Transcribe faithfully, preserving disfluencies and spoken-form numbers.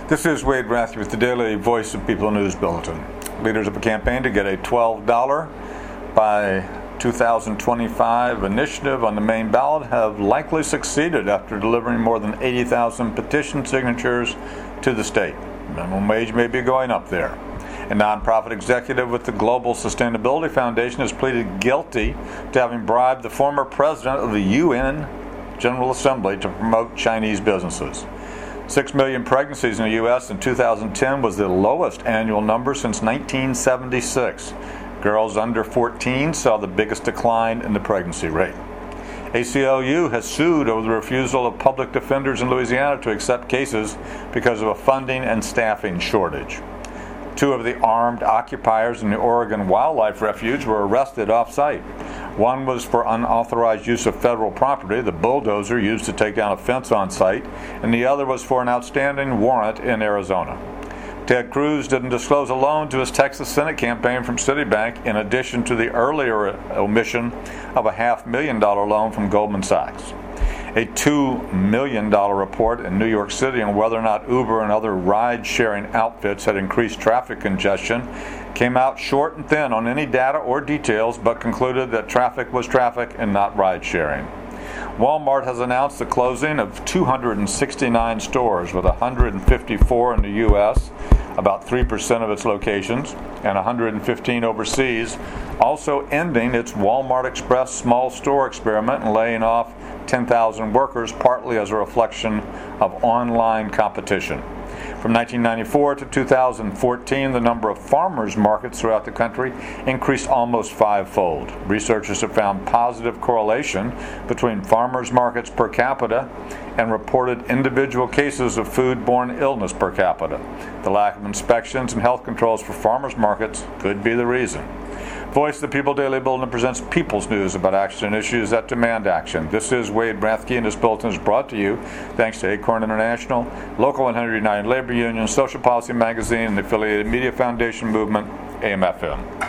This is Wade Rathke with the Daily Voice of People News Bulletin. Leaders of a campaign to get a twelve dollars by two thousand twenty-five initiative on the main ballot have likely succeeded after delivering more than eighty thousand petition signatures to the state. Minimum wage may be going up there. A nonprofit executive with the Global Sustainability Foundation has pleaded guilty to having bribed the former president of the U N General Assembly to promote Chinese businesses. Six million pregnancies in the U S in two thousand ten was the lowest annual number since nineteen seventy-six. Girls under fourteen saw the biggest decline in the pregnancy rate. A C L U has sued over the refusal of public defenders in Louisiana to accept cases because of a funding and staffing shortage. Two of the armed occupiers in the Oregon Wildlife Refuge were arrested off-site. One was for unauthorized use of federal property, the bulldozer used to take down a fence on site, and the other was for an outstanding warrant in Arizona. Ted Cruz didn't disclose a loan to his Texas Senate campaign from Citibank, in addition to the earlier omission of a half million dollar loan from Goldman Sachs. A two million dollars report in New York City on whether or not Uber and other ride-sharing outfits had increased traffic congestion came out short and thin on any data or details, but concluded that traffic was traffic and not ride-sharing. Walmart has announced the closing of two hundred sixty-nine stores, with one hundred fifty-four in the U S, about three percent of its locations, and one hundred fifteen overseas, also ending its Walmart Express small store experiment and laying off ten thousand workers, partly as a reflection of online competition. From nineteen ninety-four to two thousand fourteen, the number of farmers markets throughout the country increased almost fivefold. Researchers have found positive correlation between farmers markets per capita and reported individual cases of foodborne illness per capita. The lack of inspections and health controls for farmers markets could be the reason. Voice of the People Daily Bulletin presents people's news about action and issues that demand action. This is Wade Rathke, and this bulletin is brought to you thanks to Acorn International, Local one hundred United Labor Union, Social Policy Magazine, and the affiliated Media Foundation Movement, A M F M.